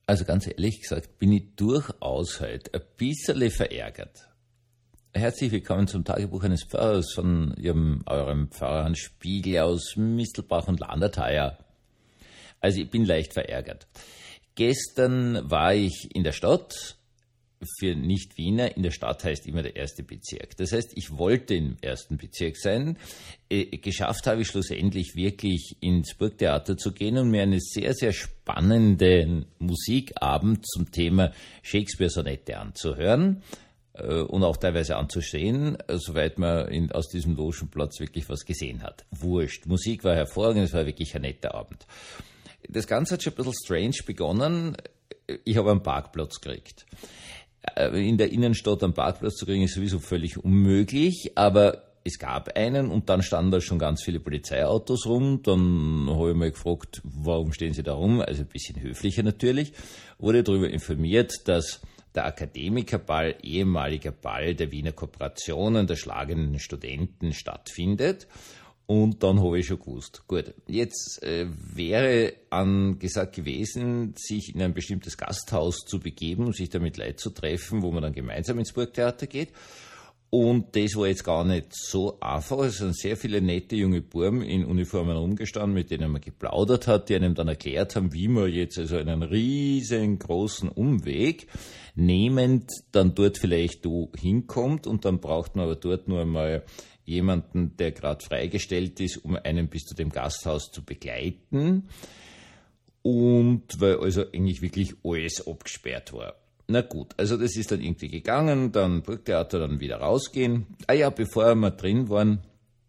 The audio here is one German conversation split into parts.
Also ganz ehrlich gesagt bin ich durchaus heute ein bisschen verärgert. Herzlich willkommen zum Tagebuch eines Pfarrers von eurem Pfarrer Hans Spiegel aus Mistelbach und Landertheier. Also ich bin leicht verärgert. Gestern war ich in der Stadt. Für Nicht-Wiener, in der Stadt heißt immer der erste Bezirk. Das heißt, ich wollte im ersten Bezirk sein. Geschafft habe ich schlussendlich wirklich ins Burgtheater zu gehen und mir einen sehr, sehr spannenden Musikabend zum Thema Shakespeare-Sonette anzuhören und auch teilweise anzustehen, soweit man aus diesem Logenplatz wirklich was gesehen hat. Wurscht. Musik war hervorragend, es war wirklich ein netter Abend. Das Ganze hat schon ein bisschen strange begonnen. Ich habe einen Parkplatz gekriegt. In der Innenstadt einen Parkplatz zu kriegen, ist sowieso völlig unmöglich, aber es gab einen und dann standen da schon ganz viele Polizeiautos rum. Dann habe ich mal gefragt, warum stehen sie da rum? Also ein bisschen höflicher natürlich. Wurde darüber informiert, dass der Akademikerball, ehemaliger Ball der Wiener Kooperationen, der schlagenden Studenten stattfindet. Und dann habe ich schon gewusst. Gut, jetzt wäre angesagt gewesen, sich in ein bestimmtes Gasthaus zu begeben und sich da mit Leuten zu treffen, wo man dann gemeinsam ins Burgtheater geht. Und das war jetzt gar nicht so einfach. Es sind sehr viele nette junge Buben in Uniformen rumgestanden, mit denen man geplaudert hat, die einem dann erklärt haben, wie man jetzt also einen riesengroßen Umweg nehmend dann dort vielleicht hinkommt. Und dann braucht man aber dort nur einmal jemanden, der gerade freigestellt ist, um einen bis zu dem Gasthaus zu begleiten. Und weil also eigentlich wirklich alles abgesperrt war. Na gut, also das ist dann irgendwie gegangen, dann Burgtheater, dann wieder rausgehen. Bevor wir drin waren,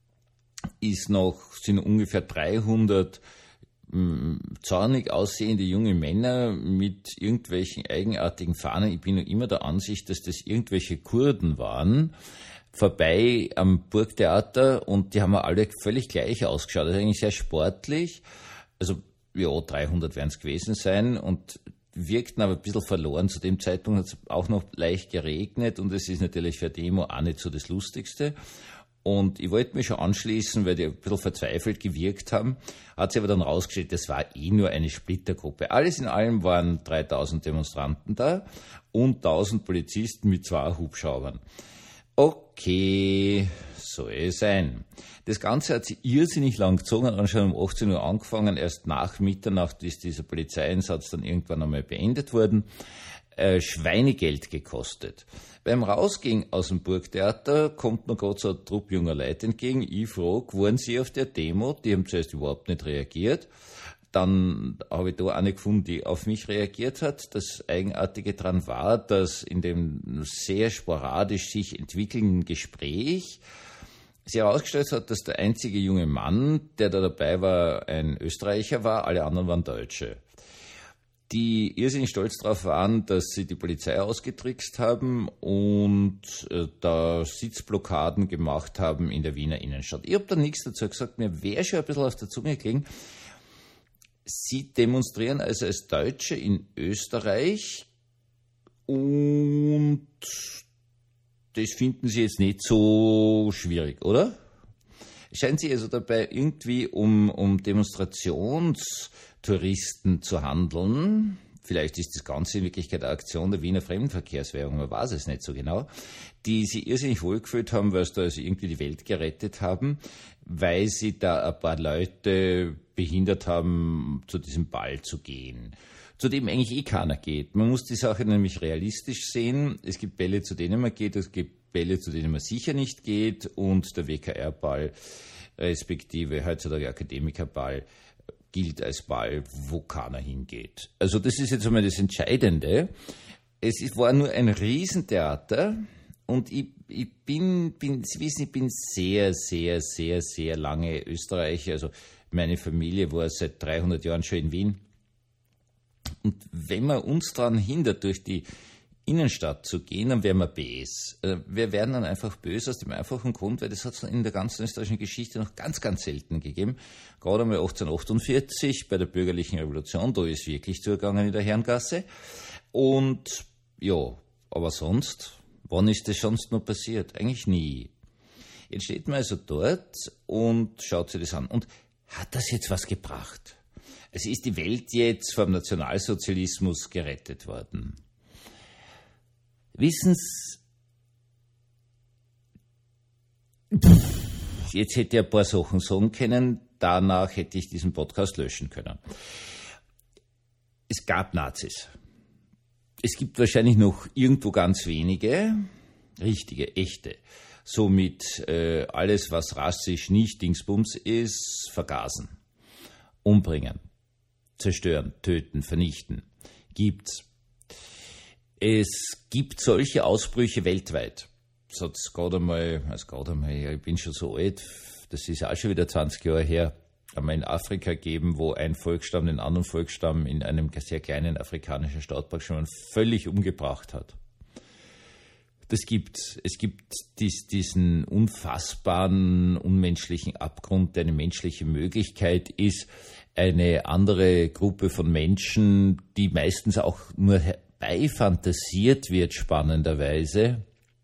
sind ungefähr 300 zornig aussehende junge Männer mit irgendwelchen eigenartigen Fahnen. Ich bin noch immer der Ansicht, dass das irgendwelche Kurden waren, vorbei am Burgtheater und die haben alle völlig gleich ausgeschaut. Das ist eigentlich sehr sportlich. Also, 300 werden es gewesen sein und wirkten aber ein bisschen verloren. Zu dem Zeitpunkt hat es auch noch leicht geregnet und es ist natürlich für eine Demo auch nicht so das Lustigste. Und ich wollte mich schon anschließen, weil die ein bisschen verzweifelt gewirkt haben. Hat sich aber dann rausgestellt, das war nur eine Splittergruppe. Alles in allem waren 3000 Demonstranten da und 1000 Polizisten mit 2 Hubschraubern. Okay, soll es sein. Das Ganze hat sich irrsinnig lang gezogen, hat dann schon um 18 Uhr angefangen, erst nach Mitternacht ist dieser Polizeieinsatz dann irgendwann einmal beendet worden. Schweinegeld gekostet. Beim Rausgehen aus dem Burgtheater kommt mir gerade so ein Trupp junger Leute entgegen. Ich frage, waren Sie auf der Demo? Die haben zuerst überhaupt nicht reagiert. Dann habe ich da eine gefunden, die auf mich reagiert hat. Das Eigenartige daran war, dass in dem sehr sporadisch sich entwickelnden Gespräch sich herausgestellt hat, dass der einzige junge Mann, der da dabei war, ein Österreicher war, alle anderen waren Deutsche. Die irrsinnig stolz darauf waren, dass sie die Polizei ausgetrickst haben und da Sitzblockaden gemacht haben in der Wiener Innenstadt. Ich habe da nichts dazu gesagt, mir wäre schon ein bisschen auf der Zunge gelegen. Sie demonstrieren also als Deutsche in Österreich und das finden Sie jetzt nicht so schwierig, oder? Scheint sich also dabei irgendwie um Demonstrationstouristen zu handeln. Vielleicht ist das Ganze in Wirklichkeit eine Aktion der Wiener Fremdenverkehrswährung, man weiß es nicht so genau, die sich irrsinnig wohlgefühlt haben, weil sie da also irgendwie die Welt gerettet haben, weil sie da ein paar Leute behindert haben, zu diesem Ball zu gehen, zu dem eigentlich keiner geht. Man muss die Sache nämlich realistisch sehen. Es gibt Bälle, zu denen man geht, es gibt Bälle, zu denen man sicher nicht geht und der WKR-Ball, respektive heutzutage Akademikerball, gilt als Ball, wo keiner hingeht. Also das ist jetzt einmal das Entscheidende. War nur ein Riesentheater und ich bin, Sie wissen, ich bin sehr, sehr, sehr, sehr lange Österreicher. Also meine Familie war seit 300 Jahren schon in Wien. Und wenn man uns daran hindert, durch die Innenstadt zu gehen, dann wären wir böse. Wir werden dann einfach böse aus dem einfachen Grund, weil das hat es in der ganzen österreichischen Geschichte noch ganz, ganz selten gegeben. Gerade einmal 1848 bei der bürgerlichen Revolution, da ist wirklich zugegangen in der Herrengasse. Und ja, aber sonst, wann ist das sonst noch passiert? Eigentlich nie. Jetzt steht man also dort und schaut sich das an. Und hat das jetzt was gebracht? Es ist die Welt jetzt vom Nationalsozialismus gerettet worden. Wissen Sie, jetzt hätte ich ein paar Sachen sagen können, danach hätte ich diesen Podcast löschen können. Es gab Nazis. Es gibt wahrscheinlich noch irgendwo ganz wenige, richtige, echte. Somit alles, was rassisch nicht Dingsbums ist, vergasen, umbringen, zerstören, töten, vernichten. Gibt's. Es gibt solche Ausbrüche weltweit. Es hat gerade einmal, ja, ich bin schon so alt, das ist auch schon wieder 20 Jahre her, einmal in Afrika gegeben, wo ein Volksstamm den anderen Volksstamm in einem sehr kleinen afrikanischen Stadtpark schon völlig umgebracht hat. Das gibt's. Es gibt diesen unfassbaren, unmenschlichen Abgrund, der eine menschliche Möglichkeit ist, eine andere Gruppe von Menschen, die meistens auch nur herbeifantasiert wird, spannenderweise,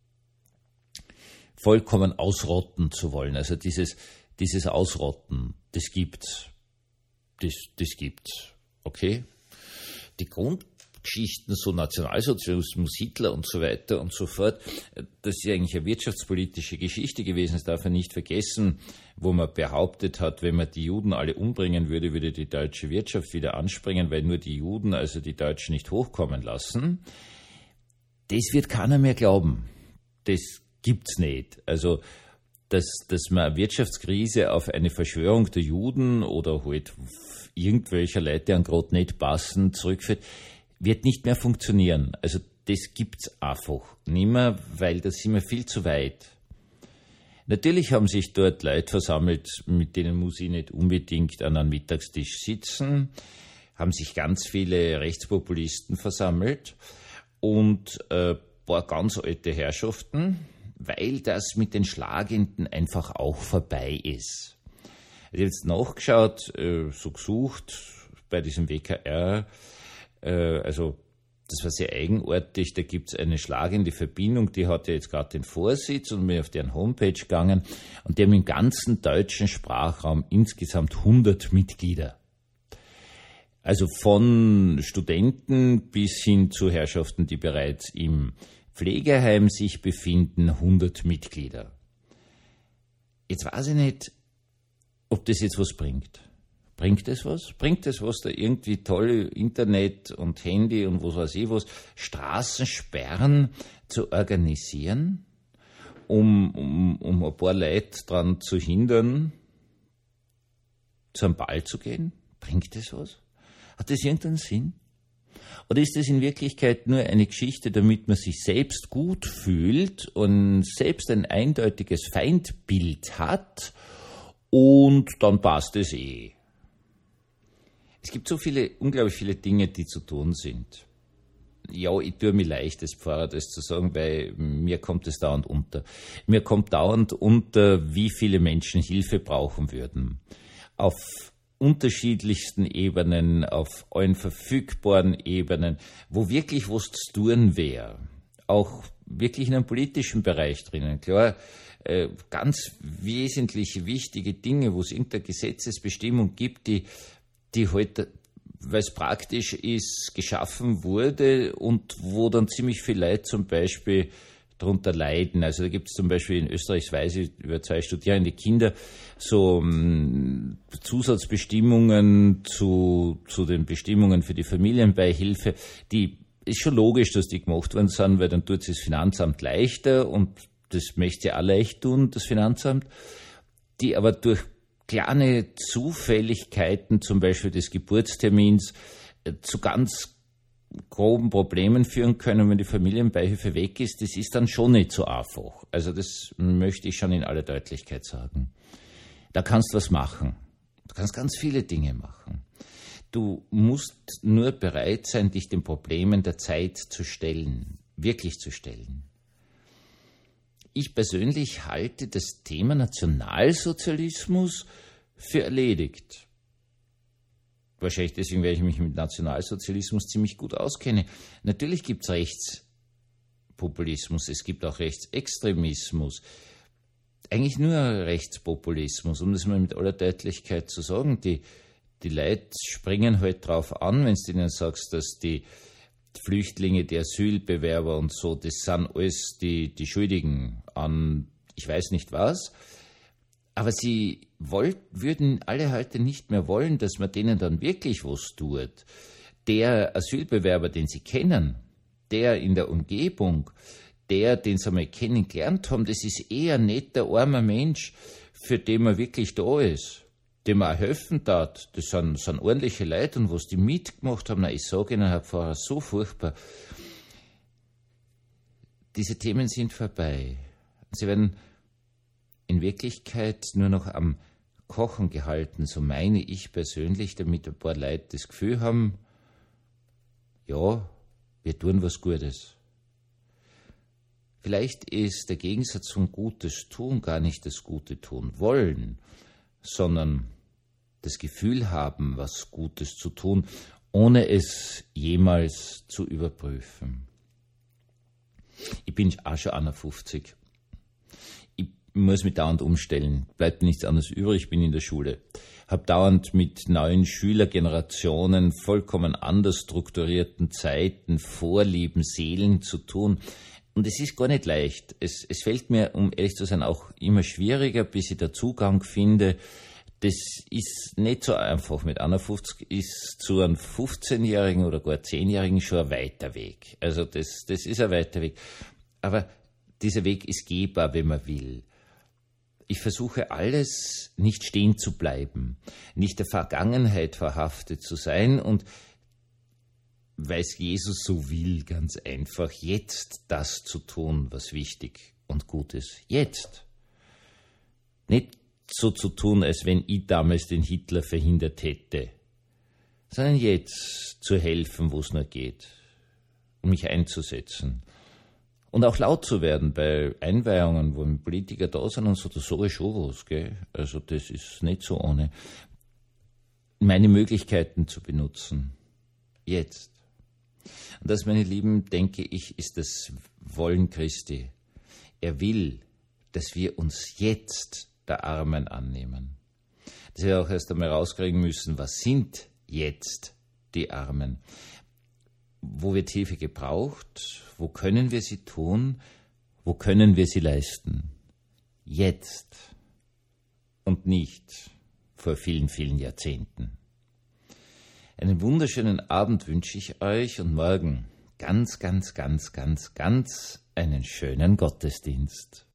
vollkommen ausrotten zu wollen. Also dieses Ausrotten, das gibt's. Das gibt's. Okay? Die Grundgeschichten, so Nationalsozialismus, Hitler und so weiter und so fort, das ist eigentlich eine wirtschaftspolitische Geschichte gewesen, das darf man nicht vergessen, wo man behauptet hat, wenn man die Juden alle umbringen würde, würde die deutsche Wirtschaft wieder anspringen, weil nur die Juden, also die Deutschen, nicht hochkommen lassen. Das wird keiner mehr glauben. Das gibt's nicht. Also, dass man eine Wirtschaftskrise auf eine Verschwörung der Juden oder halt irgendwelcher Leute an Grad nicht passen zurückführt, wird nicht mehr funktionieren. Also das gibt's einfach nicht mehr, weil da sind wir viel zu weit. Natürlich haben sich dort Leute versammelt, mit denen muss ich nicht unbedingt an einem Mittagstisch sitzen, haben sich ganz viele Rechtspopulisten versammelt und ein paar ganz alte Herrschaften, weil das mit den Schlagenden einfach auch vorbei ist. Ich habe jetzt nachgeschaut, so gesucht bei diesem WKR, also das war sehr eigenartig, da gibt es eine schlagende Verbindung, die hat ja jetzt gerade den Vorsitz und bin auf deren Homepage gegangen und die haben im ganzen deutschen Sprachraum insgesamt 100 Mitglieder. Also von Studenten bis hin zu Herrschaften, die bereits im Pflegeheim sich befinden, 100 Mitglieder. Jetzt weiß ich nicht, ob das jetzt was bringt. Bringt es was? Bringt es was, da irgendwie tolle Internet und Handy und was weiß ich was, Straßensperren zu organisieren, um ein paar Leute daran zu hindern, zu einem Ball zu gehen? Bringt es was? Hat das irgendeinen Sinn? Oder ist es in Wirklichkeit nur eine Geschichte, damit man sich selbst gut fühlt und selbst ein eindeutiges Feindbild hat und dann passt es eh? Es gibt so viele, unglaublich viele Dinge, die zu tun sind. Ja, ich tue mir leicht, als Pfarrer das zu sagen, weil mir kommt es dauernd unter. Mir kommt dauernd unter, wie viele Menschen Hilfe brauchen würden. Auf unterschiedlichsten Ebenen, auf allen verfügbaren Ebenen, wo wirklich was zu tun wäre. Auch wirklich in einem politischen Bereich drinnen. Klar, ganz wesentliche, wichtige Dinge, wo es irgendeine Gesetzesbestimmung gibt, die heute, weil es praktisch ist, geschaffen wurde und wo dann ziemlich viele Leute zum Beispiel darunter leiden. Also da gibt es zum Beispiel in Österreich, weiß ich, über 2 studierende Kinder, so Zusatzbestimmungen zu den Bestimmungen für die Familienbeihilfe, die ist schon logisch, dass die gemacht worden sind, weil dann tut es das Finanzamt leichter und das möchte ja auch leicht tun, das Finanzamt, die aber durch kleine Zufälligkeiten, zum Beispiel des Geburtstermins, zu ganz groben Problemen führen können, wenn die Familienbeihilfe weg ist. Das ist dann schon nicht so einfach. Also das möchte ich schon in aller Deutlichkeit sagen. Da kannst du was machen. Du kannst ganz viele Dinge machen. Du musst nur bereit sein, dich den Problemen der Zeit zu stellen, wirklich zu stellen. Ich persönlich halte das Thema Nationalsozialismus für erledigt. Wahrscheinlich deswegen, weil ich mich mit Nationalsozialismus ziemlich gut auskenne. Natürlich gibt es Rechtspopulismus, es gibt auch Rechtsextremismus. Eigentlich nur Rechtspopulismus, um das mal mit aller Deutlichkeit zu sagen. Die die Leute springen halt drauf an, wenn du ihnen sagst, dass die Flüchtlinge, die Asylbewerber und so, das sind alles die Schuldigen an ich weiß nicht was. Aber sie würden alle heute nicht mehr wollen, dass man denen dann wirklich was tut. Der Asylbewerber, den sie kennen, der in der Umgebung, den sie einmal kennengelernt haben, das ist eher nicht der arme Mensch, für den man wirklich da ist, dem man auch helfen tat. Das sind ordentliche Leute und was die mitgemacht haben, ich sage Ihnen, Herr Pfarrer, so furchtbar. Diese Themen sind vorbei. Sie werden in Wirklichkeit nur noch am Kochen gehalten, so meine ich persönlich, damit ein paar Leute das Gefühl haben, ja, wir tun was Gutes. Vielleicht ist der Gegensatz zum Gutes tun gar nicht das Gute tun wollen, sondern das Gefühl haben, was Gutes zu tun, ohne es jemals zu überprüfen. Ich bin auch schon 51. Ich muss mich dauernd umstellen, bleibt nichts anderes übrig, ich bin in der Schule. Habe dauernd mit neuen Schülergenerationen, vollkommen anders strukturierten Zeiten, Vorlieben, Seelen zu tun. Und es ist gar nicht leicht. Es fällt mir, um ehrlich zu sein, auch immer schwieriger, bis ich den Zugang finde. Das ist nicht so einfach. Mit 51 ist zu einem 15-Jährigen oder gar 10-Jährigen schon ein weiter Weg. Also das ist ein weiter Weg. Aber dieser Weg ist gehbar, wenn man will. Ich versuche alles, nicht stehen zu bleiben, nicht der Vergangenheit verhaftet zu sein und weil es Jesus so will, ganz einfach, jetzt das zu tun, was wichtig und gut ist. Jetzt. Nicht so zu tun, als wenn ich damals den Hitler verhindert hätte, sondern jetzt zu helfen, wo es nur geht, um mich einzusetzen. Und auch laut zu werden bei Einweihungen, wo Politiker da sind und so, das sage ich schon was, gell? Also das ist nicht so ohne. Meine Möglichkeiten zu benutzen. Jetzt. Und das, meine Lieben, denke ich, ist das Wollen Christi. Er will, dass wir uns jetzt der Armen annehmen. Dass wir auch erst einmal rauskriegen müssen, was sind jetzt die Armen? Wo wird Hilfe gebraucht? Wo können wir sie tun? Wo können wir sie leisten? Jetzt und nicht vor vielen, vielen Jahrzehnten. Einen wunderschönen Abend wünsche ich euch und morgen ganz einen schönen Gottesdienst.